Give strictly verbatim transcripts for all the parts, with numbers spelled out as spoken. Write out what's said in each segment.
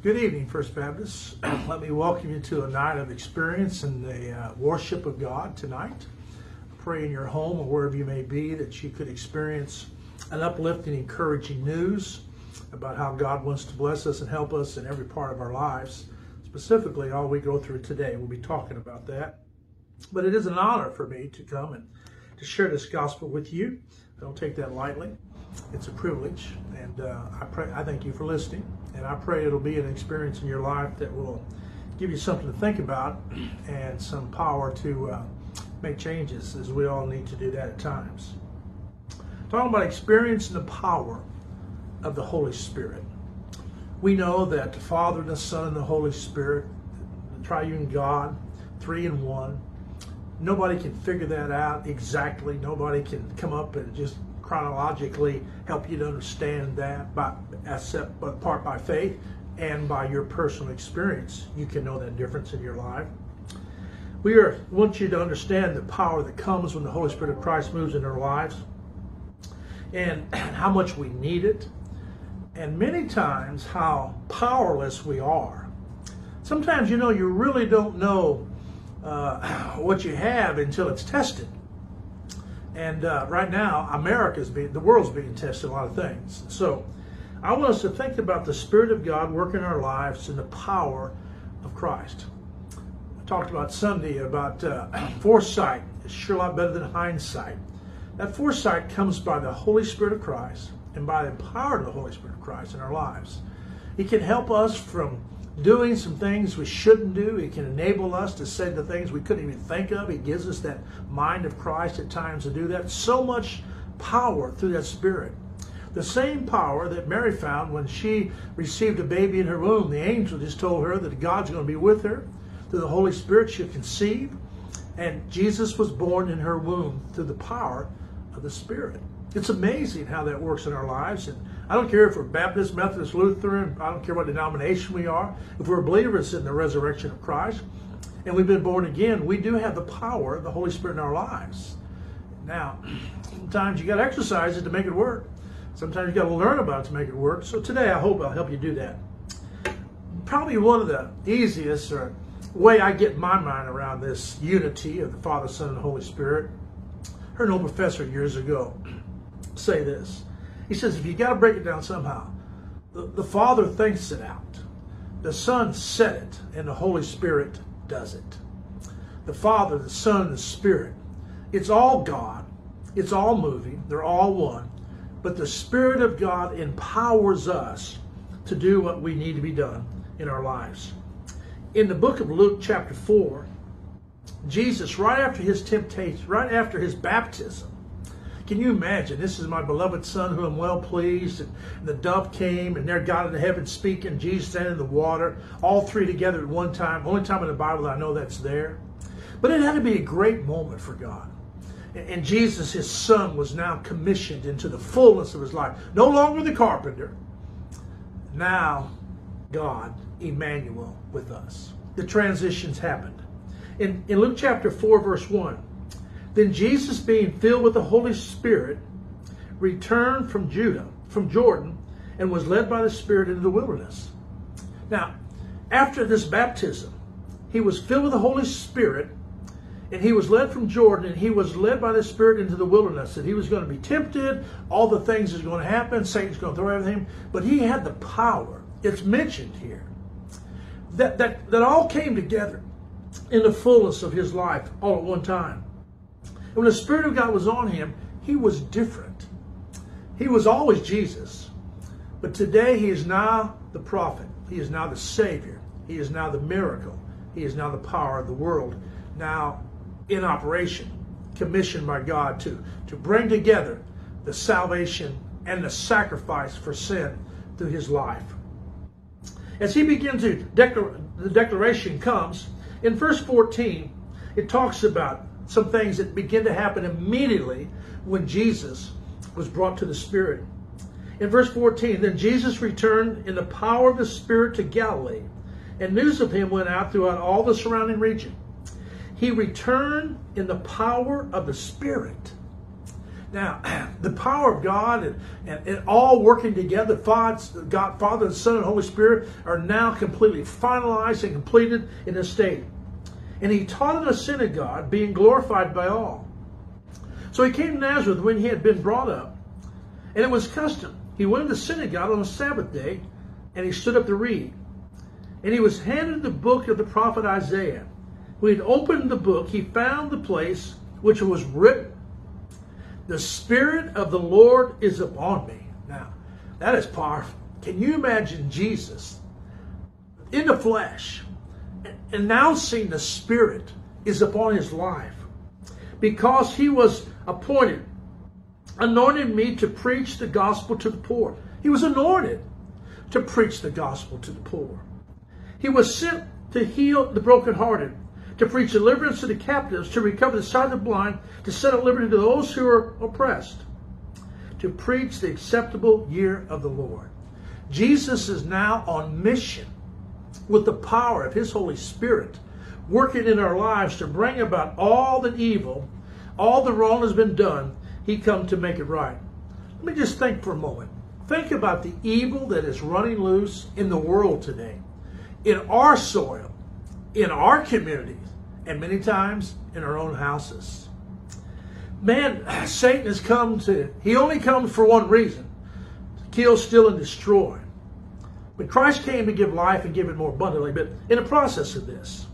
Good evening, First Baptist. Let me welcome you to a night of experience in the uh, worship of God tonight. Pray in your home or wherever you may be that you could experience an uplifting, encouraging news about how God wants to bless us and help us in every part of our lives. Specifically, all we go through today, we'll be talking about that. But it is an honor for me to come and to share this gospel with you. I don't take that lightly. It's a privilege, and uh, I pray. I thank you for listening, and I pray it'll be an experience in your life that will give you something to think about and some power to uh, make changes, as we all need to do that at times. Talking about experiencing the power of the Holy Spirit. We know that the Father, the Son, and the Holy Spirit, the triune God, three in one. Nobody can figure that out exactly. Nobody can come up and just chronologically help you to understand that, by, except but part by faith and by your personal experience. You can know that difference in your life. We are, want you to understand the power that comes when the Holy Spirit of Christ moves in our lives, and how much we need it, and many times how powerless we are. Sometimes, you know, you really don't know uh, what you have until it's tested. And uh, right now, America's being, the world's being tested a lot of things. So I want us to think about the Spirit of God working in our lives and the power of Christ. I talked about Sunday about uh, foresight. It's sure a lot better than hindsight. That foresight comes by the Holy Spirit of Christ and by the power of the Holy Spirit of Christ in our lives. He can help us from doing some things we shouldn't do. He can enable us to say the things we couldn't even think of. He gives us that mind of Christ at times to do that. So much power through that Spirit. The same power that Mary found when she received a baby in her womb. The angel just told her that God's going to be with her. Through the Holy Spirit she'll conceive. And Jesus was born in her womb through the power of the Spirit. It's amazing how that works in our lives. And I don't care if we're Baptist, Methodist, Lutheran, I don't care what denomination we are. If we're believers in the resurrection of Christ and we've been born again, we do have the power of the Holy Spirit in our lives. Now, sometimes you got to exercise it to make it work. Sometimes you got to learn about it to make it work. So today I hope I'll help you do that. Probably one of the easiest or way I get my mind around this unity of the Father, Son, and Holy Spirit. I heard an old professor years ago say this. He says, if you got to break it down somehow, the, the Father thinks it out. The Son said it, and the Holy Spirit does it. The Father, the Son, and the Spirit. It's all God. It's all moving. They're all one. But the Spirit of God empowers us to do what we need to be done in our lives. In the book of Luke chapter four, Jesus, right after his temptation, right after his baptism, can you imagine? This is my beloved Son who I'm well pleased. And the dove came, and there God in heaven speaking, Jesus standing in the water, all three together at one time. Only time in the Bible that I know that's there. But it had to be a great moment for God. And Jesus, his Son, was now commissioned into the fullness of his life. No longer the carpenter. Now, God, Emmanuel, with us. The transitions happened. In, in Luke chapter four, verse one, then Jesus, being filled with the Holy Spirit, returned from Judah, from Jordan, and was led by the Spirit into the wilderness. Now, after this baptism, he was filled with the Holy Spirit, and he was led from Jordan, and he was led by the Spirit into the wilderness. And he was going to be tempted, all the things that's going to happen, Satan's going to throw everything, but he had the power. It's mentioned here. That, that, that all came together in the fullness of his life all at one time. When the Spirit of God was on him, he was different. He was always Jesus. But today he is now the prophet. He is now the Savior. He is now the miracle. He is now the power of the world. Now in operation, commissioned by God to, to bring together the salvation and the sacrifice for sin through his life. As he begins to, declar- the declaration comes, in verse fourteen, it talks about some things that begin to happen immediately when Jesus was brought to the Spirit. In verse fourteen, then Jesus returned in the power of the Spirit to Galilee, and news of him went out throughout all the surrounding region. He returned in the power of the Spirit. Now, the power of God and, and, and all working together, Father, God, Father, Son, and Holy Spirit are now completely finalized and completed in this state. And he taught in a synagogue, being glorified by all. So he came to Nazareth when he had been brought up, and it was custom. He went to the synagogue on the Sabbath day, and he stood up to read. And he was handed the book of the prophet Isaiah. When he had opened the book, he found the place which was written, "The Spirit of the Lord is upon me." Now, that is powerful. Can you imagine Jesus in the flesh announcing the Spirit is upon his life? Because he was appointed, anointed me to preach the gospel to the poor. He was anointed to preach the gospel to the poor. He was sent to heal the brokenhearted, to preach deliverance to the captives, to recover the sight of the blind, to set at liberty to those who are oppressed, to preach the acceptable year of the Lord. Jesus is now on mission with the power of his Holy Spirit working in our lives to bring about all the evil, all the wrong has been done. He come to make it right. Let me just think for a moment. Think about the evil that is running loose in the world today, in our soil, in our communities, and many times in our own houses. Man, Satan has come to, he only comes for one reason: to kill, steal, and destroy. But Christ came to give life and give it more abundantly. But in the process of this,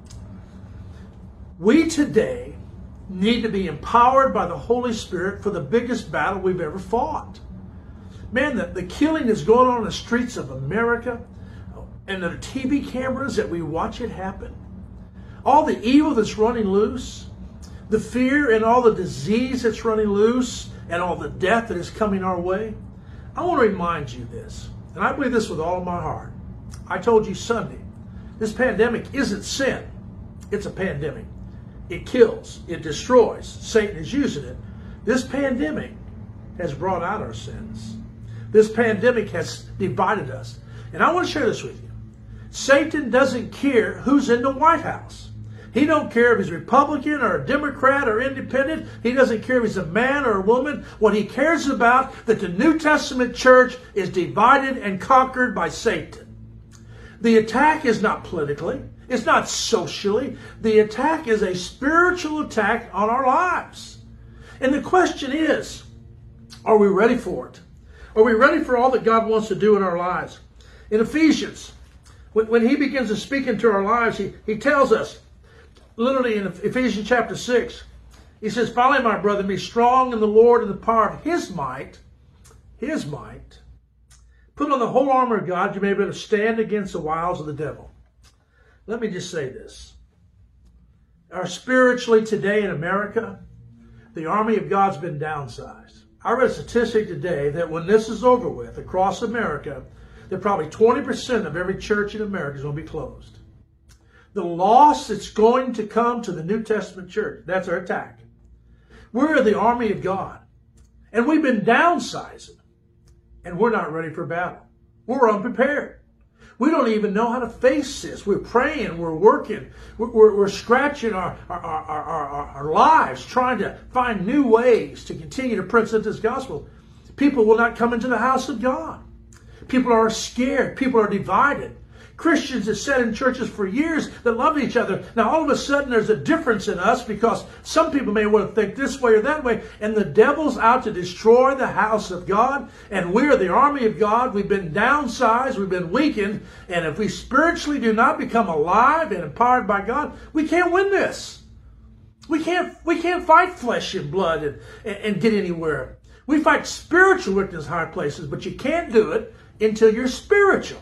we today need to be empowered by the Holy Spirit for the biggest battle we've ever fought. Man, the, the killing is going on in the streets of America, and the T V cameras that we watch it happen. All the evil that's running loose, the fear and all the disease that's running loose, and all the death that is coming our way. I want to remind you this, and I believe this with all of my heart. I told you Sunday, this pandemic isn't sin. It's a pandemic. It kills. It destroys. Satan is using it. This pandemic has brought out our sins. This pandemic has divided us. And I want to share this with you. Satan doesn't care who's in the White House. He don't care if he's Republican or a Democrat or independent. He doesn't care if he's a man or a woman. What he cares about, that the New Testament church is divided and conquered by Satan. The attack is not politically. It's not socially. The attack is a spiritual attack on our lives. And the question is, are we ready for it? Are we ready for all that God wants to do in our lives? In Ephesians, when, when he begins to speak into our lives, he, he tells us, literally in Ephesians chapter six, he says, "Finally, my brother, be strong in the Lord and the power of his might, his might. Put on the whole armor of God, you may be able to stand against the wiles of the devil." Let me just say this. Our spiritually today in America, the army of God's been downsized. I read a statistic today that when this is over with across America, that probably twenty percent of every church in America is going to be closed. The loss that's going to come to the New Testament church, that's our attack. We're the army of God. And we've been downsizing. And we're not ready for battle. We're unprepared. We don't even know how to face this. We're praying, we're working, we're, we're, we're scratching our, our, our, our, our lives, trying to find new ways to continue to present this gospel. People will not come into the house of God. People are scared. People are divided. Christians that sat in churches for years that loved each other. Now all of a sudden there's a difference in us because some people may want to think this way or that way, and the devil's out to destroy the house of God, and we're the army of God. We've been downsized, we've been weakened, and if we spiritually do not become alive and empowered by God, we can't win this. We can't, we can't fight flesh and blood and, and, and get anywhere. We fight spiritual wickedness in high places, but you can't do it until you're spiritual.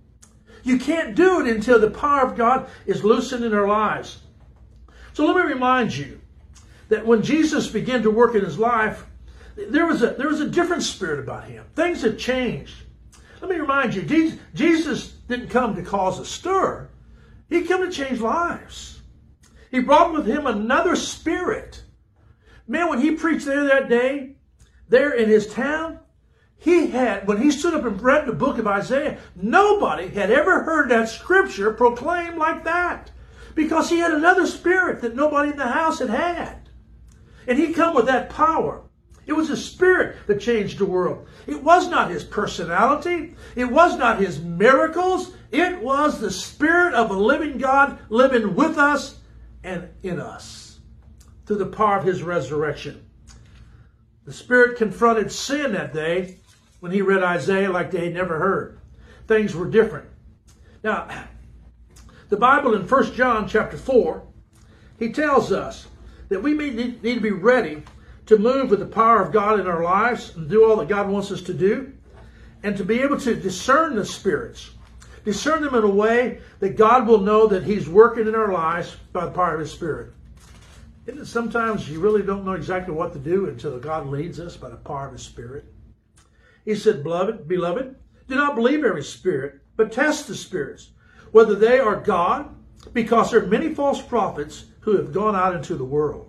You can't do it until the power of God is loosened in our lives. So let me remind you that when Jesus began to work in his life, there was a, there was a different spirit about him. Things have changed. Let me remind you, Jesus didn't come to cause a stir. He came to change lives. He brought with him another spirit. Man, when he preached there that day, there in his town, he had, when he stood up and read the book of Isaiah, nobody had ever heard that scripture proclaimed like that. Because he had another spirit that nobody in the house had had. And he come with that power. It was His Spirit that changed the world. It was not His personality. It was not His miracles. It was the Spirit of a living God living with us and in us through the power of His resurrection. The Spirit confronted sin that day when He read Isaiah like they had never heard. Things were different. Now, the Bible in First John chapter four, he tells us that we need to be ready to move with the power of God in our lives and do all that God wants us to do, and to be able to discern the spirits, discern them in a way that God will know that He's working in our lives by the power of His Spirit. Isn't it sometimes you really don't know exactly what to do until God leads us by the power of His Spirit? He said, Beloved, beloved, do not believe every spirit, but test the spirits, whether they are God, because there are many false prophets who have gone out into the world.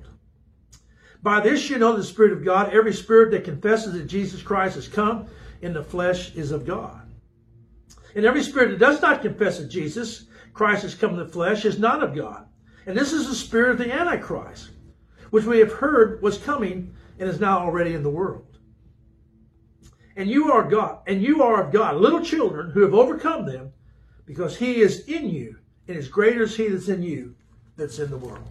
By this you know the Spirit of God. Every spirit that confesses that Jesus Christ has come in the flesh is of God. And every spirit that does not confess that Jesus Christ has come in the flesh is not of God. And this is the spirit of the Antichrist, which we have heard was coming and is now already in the world. And you are God, and you are of God, little children who have overcome them, because He is in you, and is greater is He that's in you that's in the world.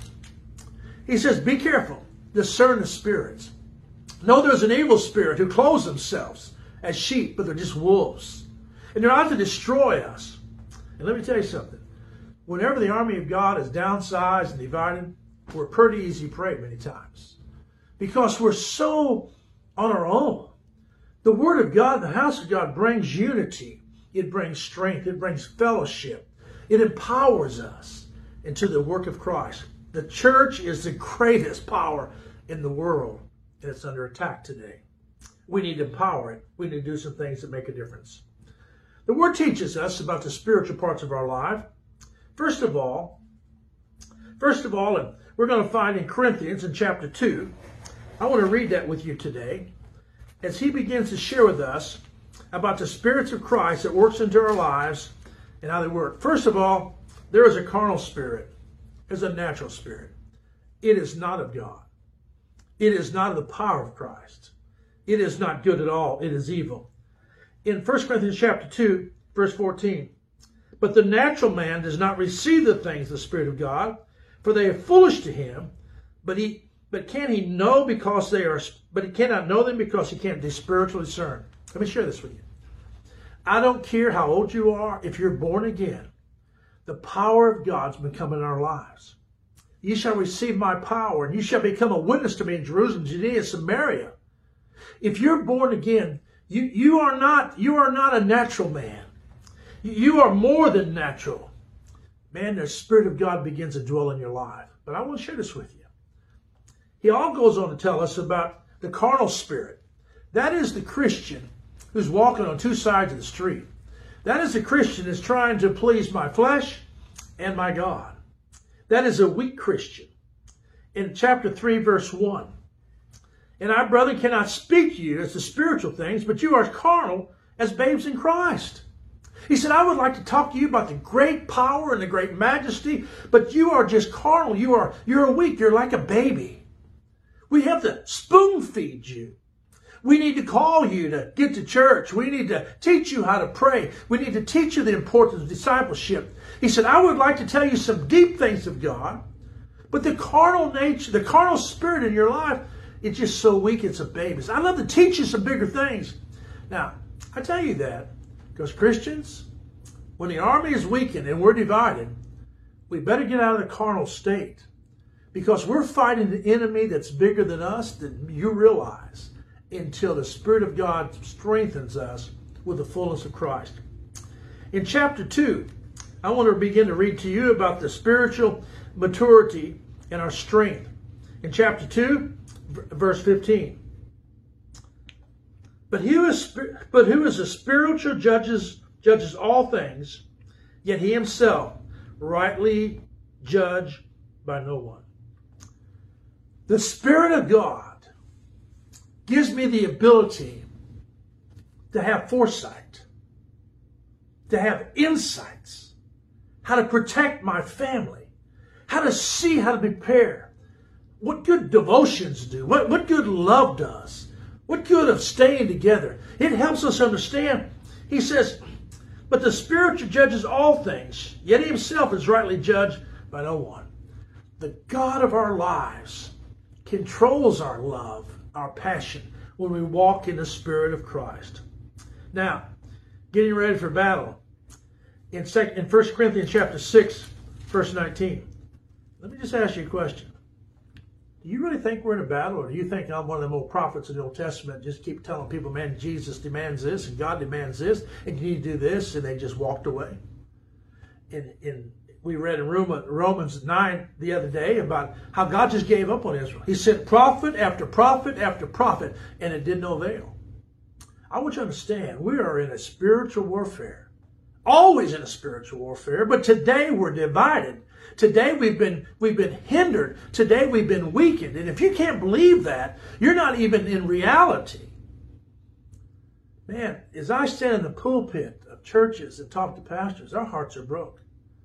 He says, be careful. Discern the spirits. Know there's an evil spirit who clothes themselves as sheep, but they're just wolves. And they're out to destroy us. And let me tell you something. Whenever the army of God is downsized and divided, we're pretty easy prey many times. Because we're so on our own. The Word of God, the house of God, brings unity. It brings strength. It brings fellowship. It empowers us into the work of Christ. The church is the greatest power in the world, and it's under attack today. We need to empower it. We need to do some things that make a difference. The Word teaches us about the spiritual parts of our life. First of all, first of all, and we're going to find in Corinthians in chapter two, I want to read that with you today, as he begins to share with us about the spirits of Christ that works into our lives and how they work. First of all, there is a carnal spirit. There's a natural spirit. It is not of God. It is not of the power of Christ. It is not good at all. It is evil. In First Corinthians chapter two, verse fourteen, but the natural man does not receive the things of the Spirit of God, for they are foolish to him, but he but can he know because they are but he cannot know them because he can't spiritually discern. Let me share this with you. I don't care how old you are, if you're born again, the power of God's been coming in our lives. You shall receive my power, and you shall become a witness to me in Jerusalem, Judea, Samaria. If you're born again, you, you are not you are not a natural man. You are more than natural. Man, the Spirit of God begins to dwell in your life. But I want to share this with you. He all goes on to tell us about the carnal spirit. That is the Christian who's walking on two sides of the street. That is the Christian that's trying to please my flesh and my God. That is a weak Christian. In chapter three, verse one, and I, brethren, cannot speak to you as to spiritual things, but you are carnal as babes in Christ. He said, I would like to talk to you about the great power and the great majesty, but you are just carnal. You are, you're weak. You're like a baby. We have to spoon feed you. We need to call you to get to church. We need to teach you how to pray. We need to teach you the importance of discipleship. He said, I would like to tell you some deep things of God, but the carnal nature, the carnal spirit in your life, it's just so weak, it's a baby. I'd love to teach you some bigger things. Now, I tell you that because Christians, when the army is weakened and we're divided, we better get out of the carnal state, because we're fighting an enemy that's bigger than us than you realize, until the Spirit of God strengthens us with the fullness of Christ. In chapter two, I want to begin to read to you about the spiritual maturity and our strength. In chapter two, verse fifteen. But who is, but who is a spiritual judges, judges all things, yet he himself rightly judged by no one. The Spirit of God gives me the ability to have foresight, to have insights, how to protect my family, how to see how to prepare, what good devotions do, what, what good love does, What good of staying together? It helps us understand. He says, but the Spirit judges all things, yet he himself is rightly judged by no one. The God of our lives controls our love, our passion, when we walk in the Spirit of Christ. Now, getting ready for battle. In, second, in First Corinthians chapter six, verse nineteen, let me just ask you a question. Do you really think we're in a battle, or do you think I'm one of them old prophets in the Old Testament, just keep telling people, man, Jesus demands this, and God demands this, and you need to do this, and they just walked away? In, in We read in Romans nine the other day about how God just gave up on Israel. He sent prophet after prophet after prophet, and it did no avail. I want you to understand, we are in a spiritual warfare. Always in a spiritual warfare, but today we're divided. Today we've been we've been hindered. Today we've been weakened. And if you can't believe that, you're not even in reality. Man, as I stand in the pulpit of churches and talk to pastors, our hearts are broke.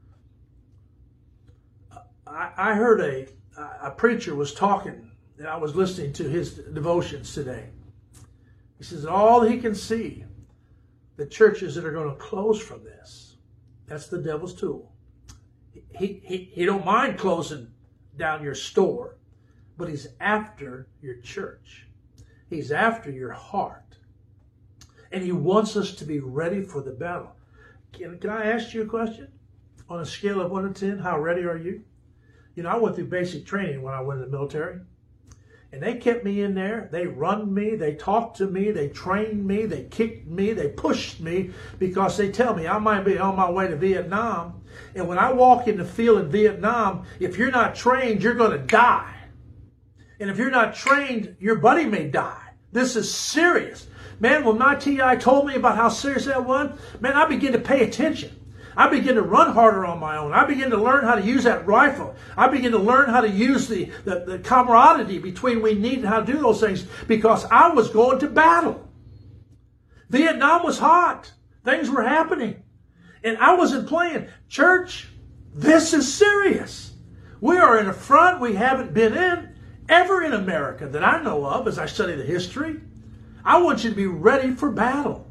I, I heard a, a preacher was talking, and I was listening to his devotions today. He says all he can see, the churches that are going to close from this, that's the devil's tool. He, he, he don't mind closing down your store, but he's after your church. He's after your heart. And he wants us to be ready for the battle. Can, can I ask you a question? On a scale of one to ten, how ready are you? You know, I went through basic training when I went in the military. And they kept me in there. They run me. They talked to me. They trained me. They kicked me. They pushed me because they tell me I might be on my way to Vietnam. And when I walk in the field in Vietnam, if you're not trained, you're going to die. And if you're not trained, your buddy may die. This is serious. Man, when my T I told me about how serious that was, man, I began to pay attention. I began to run harder on my own. I began to learn how to use that rifle. I began to learn how to use the, the, the camaraderie between we need and how to do those things because I was going to battle. Vietnam was hot. Things were happening. And I wasn't playing. Church, this is serious. We are in a front we haven't been in ever in America that I know of as I study the history. I want you to be ready for battle.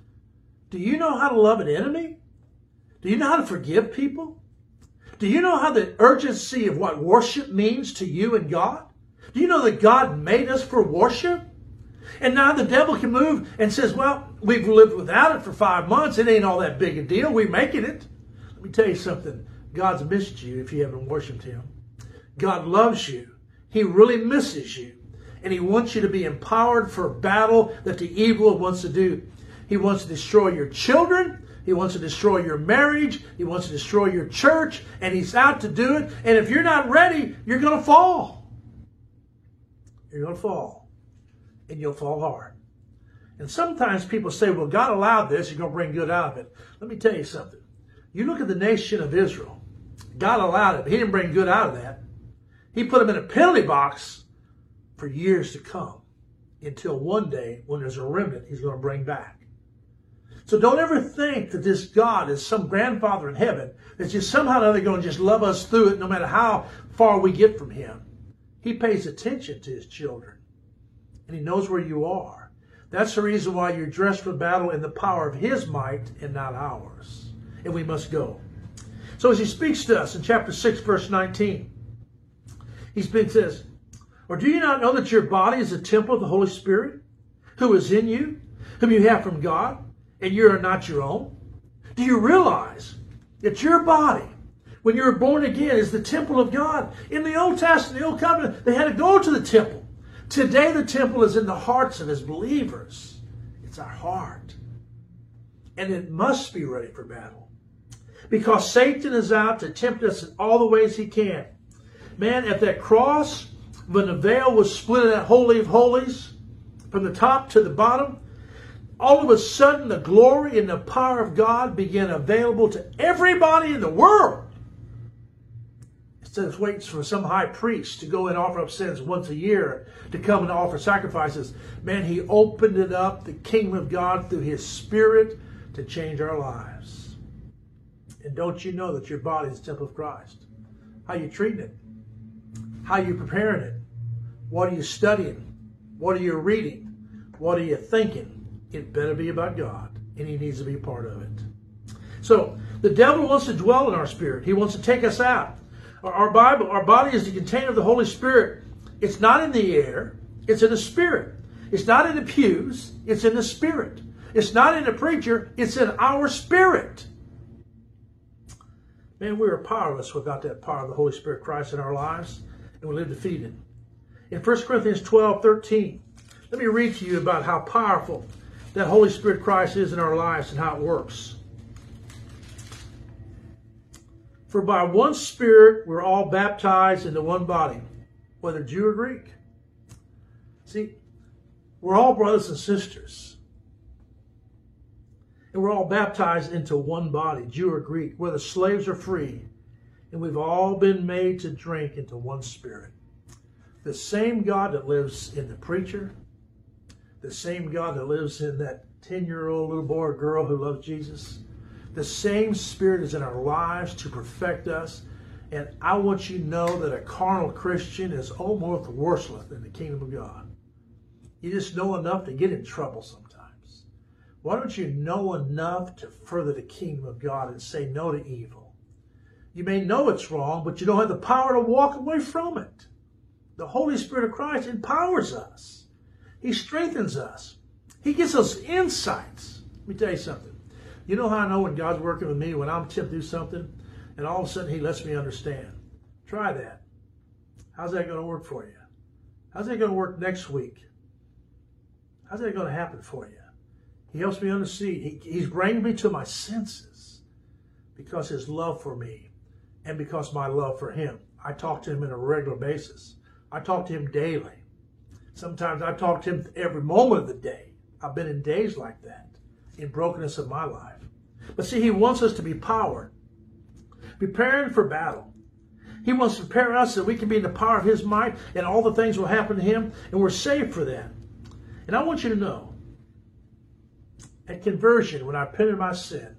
Do you know how to love an enemy? Do you know how to forgive people? Do you know how the urgency of what worship means to you and God? Do you know that God made us for worship? And now the devil can move and says, well, we've lived without it for five months. It ain't all that big a deal. We're making it. Let me tell you something. God's missed you if you haven't worshiped him. God loves you. He really misses you. And he wants you to be empowered for battle that the evil wants to do. He wants to destroy your children. He wants to destroy your marriage. He wants to destroy your church. And he's out to do it. And if you're not ready, you're going to fall. You're going to fall. And you'll fall hard. And sometimes people say, well, God allowed this. You're going to bring good out of it. Let me tell you something. You look at the nation of Israel. God allowed it, but he didn't bring good out of that. He put them in a penalty box for years to come until one day when there's a remnant he's going to bring back. So don't ever think that this God is some grandfather in heaven that's just somehow or other going to just love us through it no matter how far we get from him. He pays attention to his children. And he knows where you are. That's the reason why you're dressed for battle in the power of his might and not ours. And we must go. So as he speaks to us in chapter six, verse nineteen, he says, or do you not know that your body is a temple of the Holy Spirit, who is in you, whom you have from God, and you are not your own? Do you realize that your body, when you were born again, is the temple of God? In the Old Testament, the Old Covenant, they had to go to the temple. Today, the temple is in the hearts of his believers. It's our heart. And it must be ready for battle. Because Satan is out to tempt us in all the ways he can. Man, at that cross, when the veil was split in that Holy of Holies, from the top to the bottom, all of a sudden the glory and the power of God began available to everybody in the world. Instead of waiting for some high priest to go and offer up sins once a year, to come and offer sacrifices, man, he opened it up, the kingdom of God, through his Spirit to change our lives. And don't you know that your body is the temple of Christ? How you treating it? How you preparing it? What are you studying? What are you reading? What are you thinking? It better be about God, and he needs to be part of it. So the devil wants to dwell in our spirit. He wants to take us out. Our, our Bible, our body is the container of the Holy Spirit. It's not in the air. It's in the Spirit. It's not in the pews. It's in the Spirit. It's not in the preacher. It's in our spirit. Man, we are powerless without that power of the Holy Spirit Christ in our lives, and we live defeated. In First Corinthians twelve thirteen, let me read to you about how powerful that Holy Spirit Christ is in our lives and how it works. For by one Spirit we're all baptized into one body, whether Jew or Greek. See, we're all brothers and sisters. And we're all baptized into one body, Jew or Greek, whether slaves or free. And we've all been made to drink into one Spirit. The same God that lives in the preacher, the same God that lives in that ten-year-old little boy or girl who loves Jesus, the same Spirit is in our lives to perfect us. And I want you to know that a carnal Christian is almost worthless in the kingdom of God. You just know enough to get in trouble sometimes. Why don't you know enough to further the kingdom of God and say no to evil? You may know it's wrong, but you don't have the power to walk away from it. The Holy Spirit of Christ empowers us. He strengthens us. He gives us insights. Let me tell you something. You know how I know when God's working with me, when I'm tempted to do something, and all of a sudden he lets me understand. Try that. How's that going to work for you? How's that going to work next week? How's that going to happen for you? He helps me understand. He, he's bringing me to my senses because his love for me and because my love for him. I talk to him on a regular basis. I talk to him daily. Sometimes I talk to him every moment of the day. I've been in days like that, in brokenness of my life. But see, he wants us to be powered, preparing for battle. He wants to prepare us so we can be in the power of his might, and all the things will happen to him, and we're saved for that. And I want you to know, at conversion, when I repented of my sin,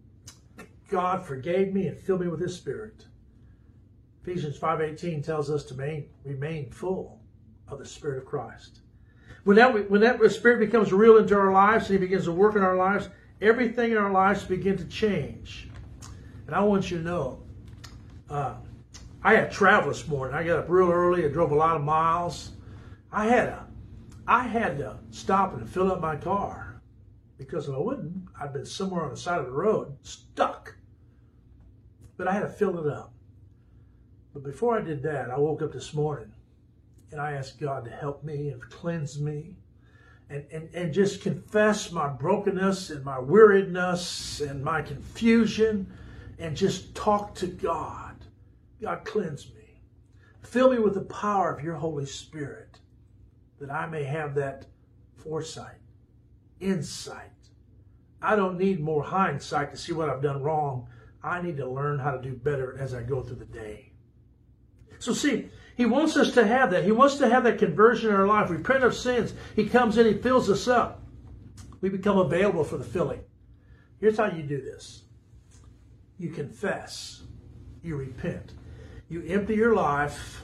God forgave me and filled me with his Spirit. Ephesians five eighteen tells us to remain, remain full of the Spirit of Christ. When that, when that Spirit becomes real into our lives and he begins to work in our lives, everything in our lives begins to change. And I want you to know, uh, I had travel this morning. I got up real early. I drove a lot of miles. I had a I had to stop and fill up my car because if I wouldn't, I'd been somewhere on the side of the road, stuck. But I had to fill it up. But before I did that, I woke up this morning and I asked God to help me and cleanse me and, and, and just confess my brokenness and my weariness and my confusion and just talk to God. God, cleanse me. Fill me with the power of your Holy Spirit, that I may have that foresight, insight. I don't need more hindsight to see what I've done wrong. I need to learn how to do better as I go through the day. So see, he wants us to have that. He wants to have that conversion in our life. Repent of sins. He comes in, he fills us up. We become available for the filling. Here's how you do this. You confess. You repent. You empty your life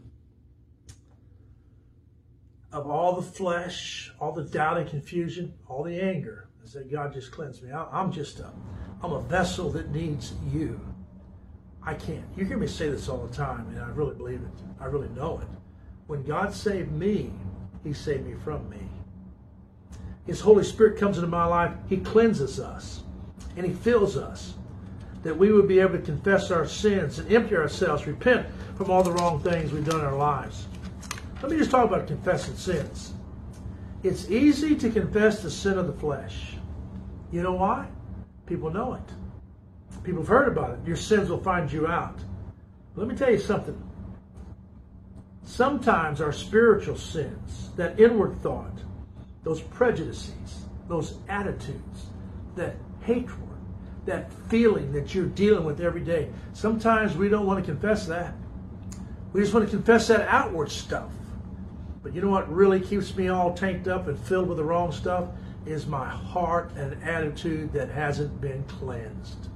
of all the flesh, all the doubt and confusion, all the anger. I say, God, just cleanse me. I'm just a, I'm a vessel that needs you. I can't. You hear me say this all the time, and I really believe it. I really know it. When God saved me, he saved me from me. His Holy Spirit comes into my life. He cleanses us, and he fills us, that we would be able to confess our sins and empty ourselves, repent from all the wrong things we've done in our lives. Let me just talk about confessing sins. It's easy to confess the sin of the flesh. You know why? People know it. People have heard about it. Your sins will find you out. Let me tell you something. Sometimes our spiritual sins, that inward thought, those prejudices, those attitudes, that hatred, that feeling that you're dealing with every day, sometimes we don't want to confess that. We just want to confess that outward stuff. But you know what really keeps me all tanked up and filled with the wrong stuff? Is my heart and attitude that hasn't been cleansed.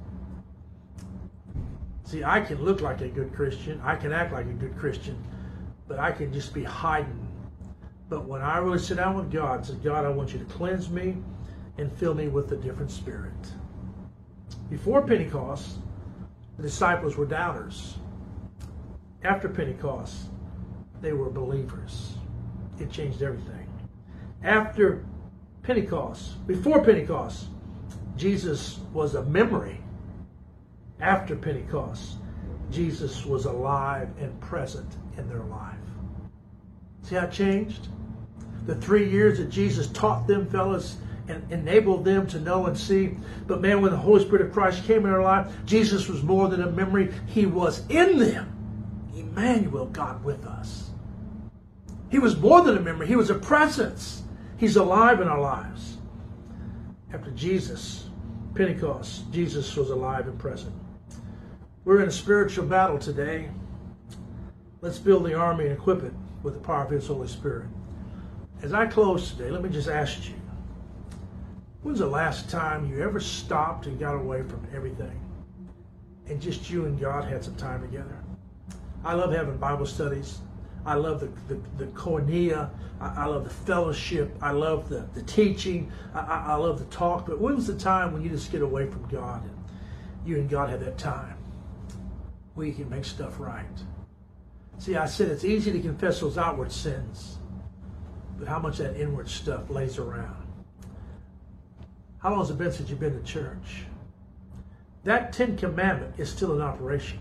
See, I can look like a good Christian. I can act like a good Christian. But I can just be hiding But when I really sit down with God, I say, God, I want you to cleanse me and fill me with a different spirit. Before Pentecost, the disciples were doubters. After Pentecost, they were believers. It changed everything. After Pentecost, before Pentecost, Jesus was a memory. After Pentecost, Jesus was alive and present in their life. See how it changed? The three years that Jesus taught them, fellas, and enabled them to know and see. But man, when the Holy Spirit of Christ came in their life, Jesus was more than a memory. He was in them. Emmanuel, God with us. He was more than a memory. He was a presence. He's alive in our lives. After Jesus, Pentecost, Jesus was alive and present. We're in a spiritual battle today. Let's build the army and equip it with the power of His Holy Spirit. As I close today, let me just ask you, when's the last time you ever stopped and got away from everything and just you and God had some time together? I love having Bible studies. I love the, the, the koinonia. I, I love the fellowship. I love the, the teaching. I, I, I love the talk. But when's the time when you just get away from God and you and God have that time where you can make stuff right? See, I said it's easy to confess those outward sins, but how much that inward stuff lays around. How long has it been since you've been to church? That Ten Commandment is still in operation.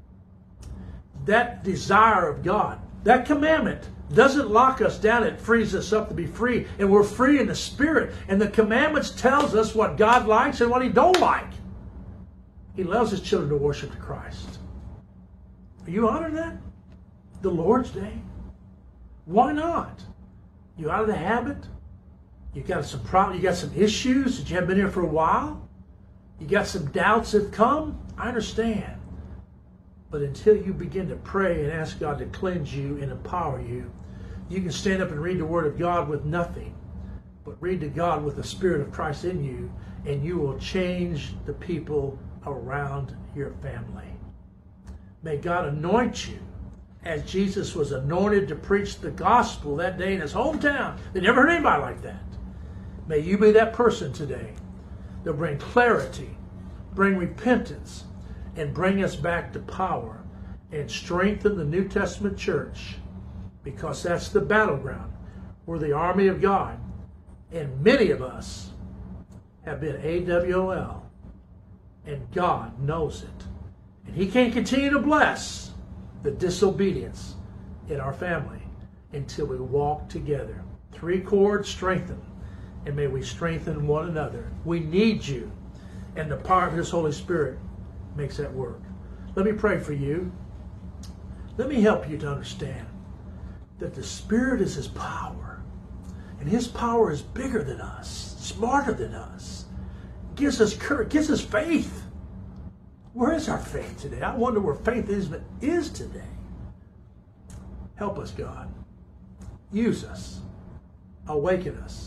That desire of God, that commandment doesn't lock us down. It frees us up to be free. And we're free in the Spirit. And the commandments tells us what God likes and what He don't like. He loves His children to worship Christ. Are you honoring that? The Lord's Day? Why not? You out of the habit? You got some problem, you got some issues that you haven't been here for a while? You got some doubts that come? I understand. But until you begin to pray and ask God to cleanse you and empower you, you can stand up and read the Word of God with nothing, but read to God with the Spirit of Christ in you, and you will change the people around your family. May God anoint you as Jesus was anointed to preach the gospel that day in His hometown. They never heard anybody like that. May you be that person today that bring clarity, bring repentance, and bring us back to power and strengthen the New Testament church, because that's the battleground. We're the army of God, and many of us have been A W O L, and God knows it. And He can't continue to bless the disobedience in our family until we walk together. Three cords strengthened, and may we strengthen one another. We need you, and the power of His Holy Spirit makes that work. Let me pray for you. Let me help you to understand that the Spirit is His power, and His power is bigger than us, smarter than us, gives us courage, gives us faith. Where is our faith today? I wonder where faith is, is today. Help us, God. Use us. Awaken us.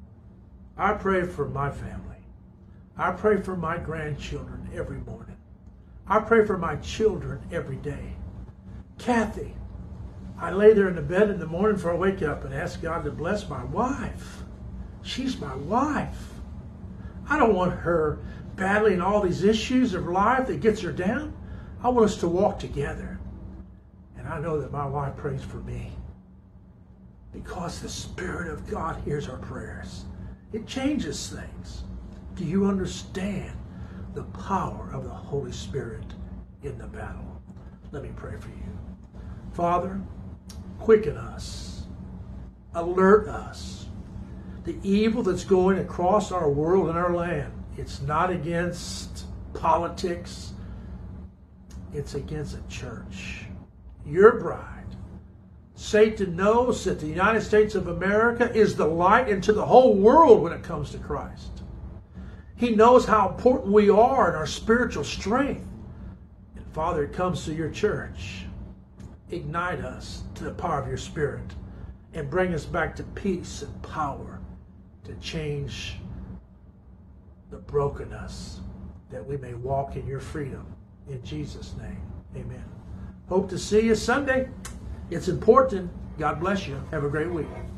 I pray for my family. I pray for my grandchildren every morning. I pray for my children every day. Kathy, I lay there in the bed in the morning before I wake up and ask God to bless my wife. She's my wife. I don't want her battling all these issues of life that gets her down. I want us to walk together. And I know that my wife prays for me, because the Spirit of God hears our prayers. It changes things. Do you understand the power of the Holy Spirit in the battle? Let me pray for you. Father, quicken us. Alert us. The evil that's going across our world and our land, it's not against politics. It's against a church. Your bride. Satan knows that the United States of America is the light into the whole world when it comes to Christ. He knows how important we are in our spiritual strength. And Father, it comes to your church. Ignite us to the power of your Spirit and bring us back to peace and power to change the brokenness, that we may walk in your freedom. In Jesus' name, amen. Hope to see you Sunday. It's important. God bless you. Have a great week.